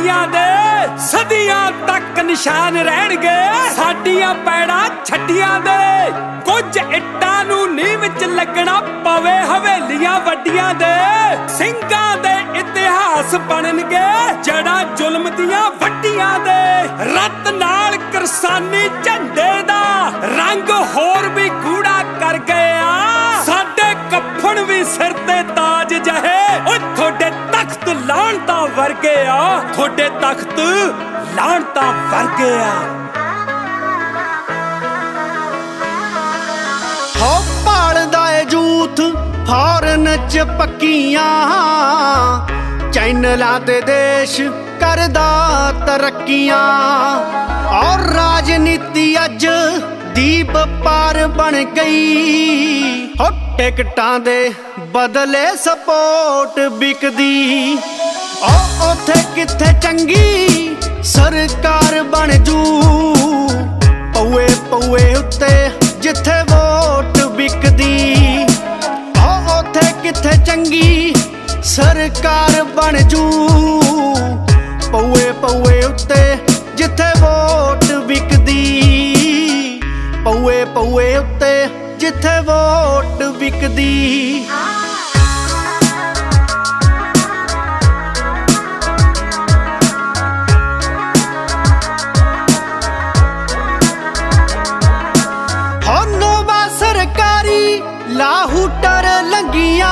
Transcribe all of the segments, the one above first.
ਵੱਡੀਆਂ ਦੇ ਸਦੀਆਂ ਤੱਕ ਨਿਸ਼ਾਨ ਰਹਿਣਗੇ ਸਾਡੀਆਂ ਪੈੜਾਂ ਛੱਡੀਆਂ ਦੇ। ਕੁਝ ਇੱਟਾਂ ਨੂੰ ਨੀਂਹ ਵਿੱਚ ਲੱਗਣਾ ਪਵੇ ਹਵੇਲੀਆਂ ਵੱਡੀਆਂ ਦੇ। ਸਿੰਘਾਂ ਦੇ ਇਤਿਹਾਸ ਬਣਨਗੇ ਜੜ੍ਹਾਂ ਜ਼ੁਲਮ ਦੀਆਂ ਵੱਡੀਆਂ ਦੇ। ਰੱਤ ਨਾਲ ਕਿਰਸਾਨੀ ਝੰਡੇ ਦਾ ਰੰਗ ਹੋਰ ਵੀ ਗੂੜਾ ਕਰ ਗਿਆ ਸਾਡੇ ਕੱਫਣ ਵੀ ਸਿਰ ਤੇ ਤਾਜ ਜਹੇ। ਓ ਤੁਹਾਡੇ ਤਖਤ ਲਾਹਣਤਾਂ ਵਰਗੇ ਆ ਤੁਹਾਡੇ ਤਖਤ ਲਾਹਣਤਾਂ ਵਰਗੇ ਆ। ਹੋ ਭਾਲਦਾ ਏ ਜੂਥ ਫੌਰਨ ਚ ਪੱਕੀਆਂ ਚੈਨਲਾਂ ਤੇ ਦੇਸ਼ ਕਰਦਾ ਤਰੱਕੀਆਂ। ਔਰ ਰਾਜਨੀਤੀ ਅੱਜ ਦੀ ਵਪਾਰ ਬਣ ਗਈ ਹੋ ਟਿਕਟਾਂ ਦੇ ਬਦਲੇ ਸਪੋਰਟ ਵਿਕਦੀ। ਉਹ ਉੱਥੇ ਕਿੱਥੇ ਚੰਗੀ ਸਰਕਾਰ ਬਣ ਜੂ ਪਊਏ ਪਊਏ ਉੱਤੇ ਜਿੱਥੇ ਵੋਟ ਵਿਕਦੀ। ਉਹ ਉੱਥੇ ਕਿੱਥੇ ਚੰਗੀ ਸਰਕਾਰ ਬਣ ਜੂ ਪਊਏ ਪਊਏ ਉੱਤੇ ਜਿੱਥੇ ਵੋਟ ਵਿਕਦੀ। ਪਊਏ ਪਊਏ ਉੱਤੇ ਜਿੱਥੇ ਵੋਟ ਵਿਕਦੀ। ਨੋਵਾ ਸਰਕਾਰੀ ਲਾਹੂਟਰ ਲੰਗੀਆਂ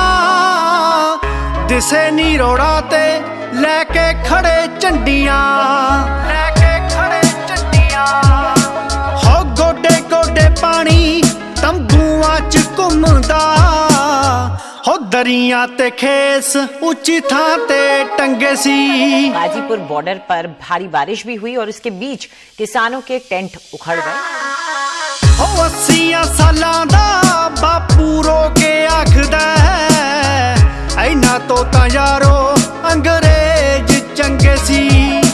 ਦਿਸੇ ਨੀ ਰੋੜਾ ਤੇ ਲੈ ਕੇ ਖੜੇ ਝੰਡੀਆਂ। ਲੈ ਕੇ ਖੜੇ ਝੰਡੀਆਂ ਹੋ ਗੋਡੇ ਗੋਡੇ ਪਾਣੀ ਤੰਬੂਆਂ ਚ ਘੁੰਮਦਾ हो दरिया ते खेस ऊंची थां ते टंगे सी। गाजीपुर बॉर्डर पर भारी बारिश भी हुई और इसके बीच किसानों के टेंट उखड़ गए। हो 80 सालां दा बापू रो के आखदा ऐना तो तां यारो अंग्रेज चंगे सी।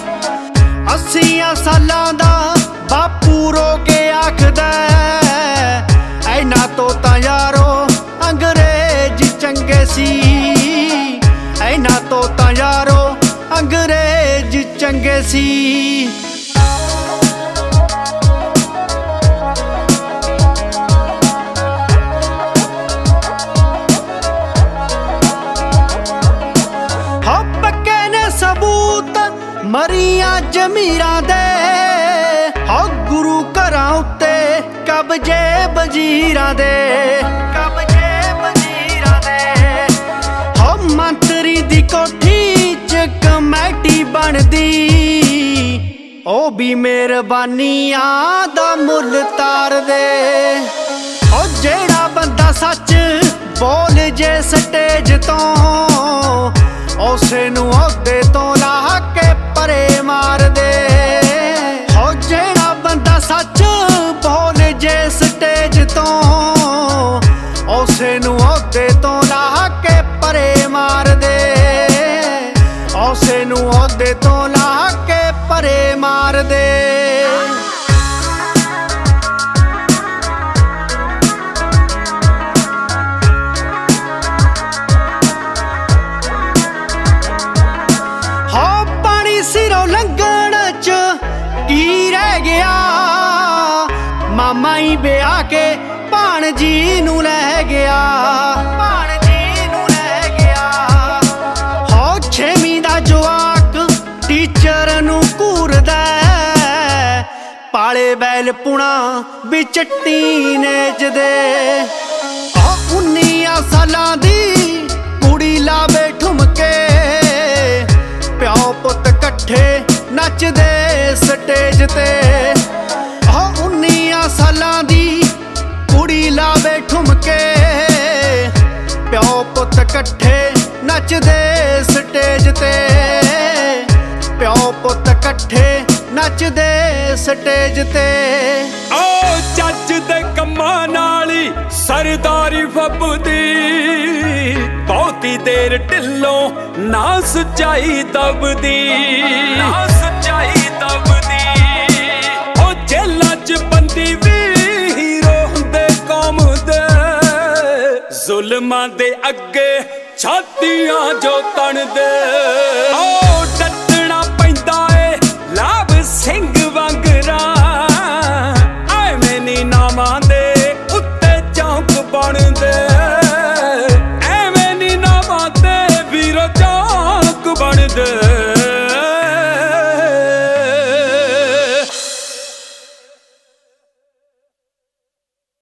80 सालां दा बापू रो के आखदा ऐना तो तां यारो अंग्रेज चंगे सी। ऐना तो तां यारो अंग्रेज चंगे सी। हो पक्के ने सबूत मरिया जमीरां दे हो गुरु घरां उत्ते कब्जे वजीरां दे। मंत्री दी कोठी च कमेटी बनदी ओ भी मेहरबानियां दा मुल तार दे। ओ जेड़ा बंदा सच बोल जे स्टेज तो उसे नूं ओहदे तो लाह के परे मार दे। ओ जेड़ा बंदा सच बोल जे स्टेज तो उसे नूं ओहदे तो लाह के परे मार दे। उसे नूं ओहदे तो लाह के परे मार दे। हो पानी सिरों लंघण च की रह गया मामा ही ब्याह के भाणजी नूं लै गया। टीचर नूं घूरदा पाले बैल पुणा बिच टीनेज दे। 19 सालां दी कुड़ी लावे ठुमके प्यो पुत कट्ठे नचदे स्टेज ते। 19 सालां दी कुड़ी लावे ठुमके प्यो पुत कट्ठे नचदे स्टेज ते। प्यो पुत कट्ठे नचदे स्टेज ते। ओ जज दे कम्मां नाली सरदारी फबदी बहुती देर ढिलों ना सच्चाई दबदी। ना सच्चाई दबदी ओ जेलां च बंदी भी हीरो हुंदे कौम दे। जुल्मां दे अगे छातियां जो तन दे। ओ डटना पैंदा ਦੇ